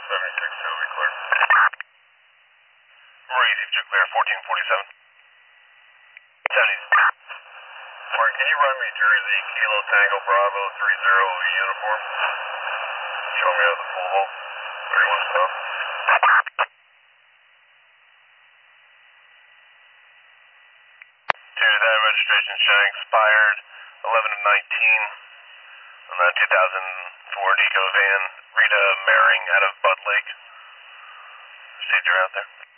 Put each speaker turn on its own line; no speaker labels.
76, Philly, clear. Easy, two clear, 1447. Chinese. Mark, can you run me Jersey, Kilo Tango Bravo 30 uniform? Show me out the full hole. 31 stuff. Dude, that registration showing expired 11 of 19 on that 2004 Eco van. Rita Maring out of Bud Lake. Received her out there.